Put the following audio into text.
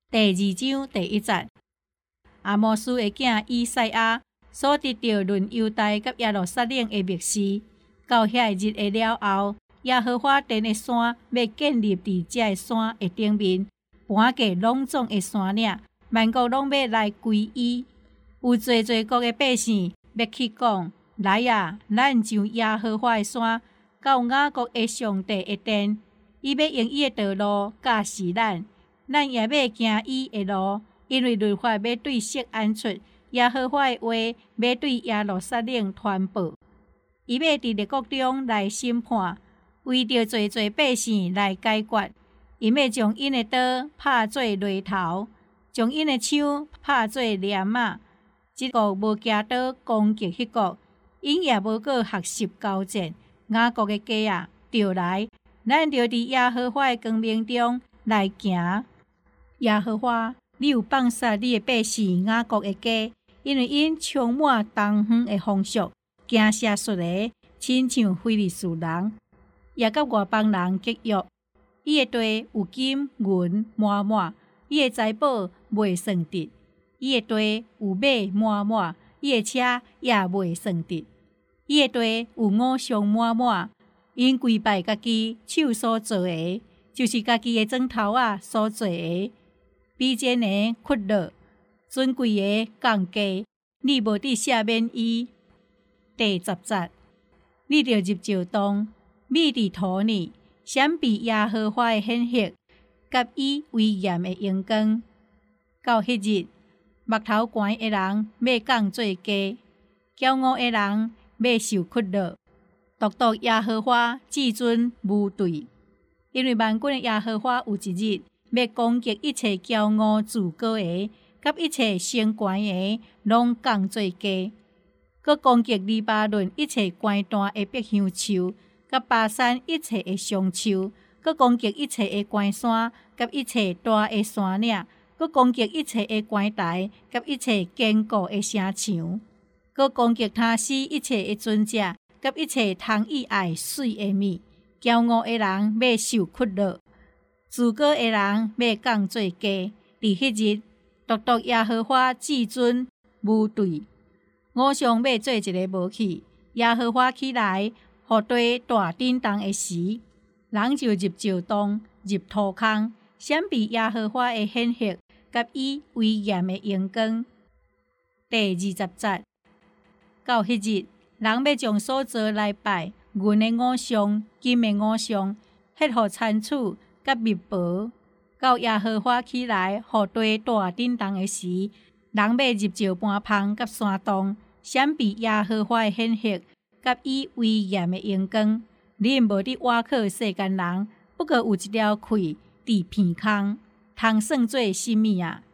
第2章第1節，阿摩斯的囝以賽亞所得到論猶大甲耶路撒冷的密示，到遐日的了後，耶和華殿的山要建立佇這山的頂面，盤過攏總的山嶺，萬國攏要來歸伊。有濟國的百姓要去講：來啊，咱上耶和華的山，到雅各的上帝的殿，伊要用伊的道路教示咱，咱也要行伊的路，因為律法要對釋安出，耶和華的話要對耶路撒冷傳報。伊要佇列國中來審判，為着濟百姓來解決。伊要將因的刀拍做犁頭，將因的槍拍做鐮仔。這國無舉刀攻擊迄國，因也無過學習交戰。雅各的家啊，著來，咱著佇耶和華的光明中來行。耶和華，你有放殺你的百姓雅各的家，因為因充滿東方的風俗，行邪術的，親像非利士人，也甲外邦人結約。伊的地有金銀滿滿，伊的財寶未算得；伊的地有馬滿滿，伊的車也未算得；伊的地有偶像滿滿，因跪拜家己手所做的，就是家己的指頭仔所做的。卑賤的屈落，尊貴的降低，你無得赦免伊。第10節，你著入石洞，密佇土裡，閃避耶和華的顯赫，甲伊威嚴的榮光。到迄日，目頭懸的人要降做低，驕傲的人要受屈落，獨耶和華至尊無對。因為萬軍的耶和華有一日，要攻擊一切驕傲自高的，甲一切升懸的，攏降做低。佮攻擊黎巴嫩一切關單的百香樹，甲巴山一切的松樹，佮攻擊一切的關山，甲一切大的山嶺，佮攻擊一切的關台，甲一切堅固的城牆，佮攻擊他死一切的尊者，甲一切通以愛水的物。驕傲的人要受屈落，自高的人要降做低。佇迄日，獨耶和華至尊無對。偶像要做一個無去，耶和華起來，予地大震動的時，人就入石洞，入土坑，閃避耶和華的顯赫，甲伊威嚴的榮光。第20節，到迄日，人要將所造來拜銀的偶像、金的偶像，迄予參處甲密婆。到耶和華起來，予地大震動的時，人要入石盤芳甲山洞，閃避耶和華的顯赫，甲伊威嚴的榮光。恁無得倚靠世間人，不過有一條氣佇鼻孔，通算做甚物啊？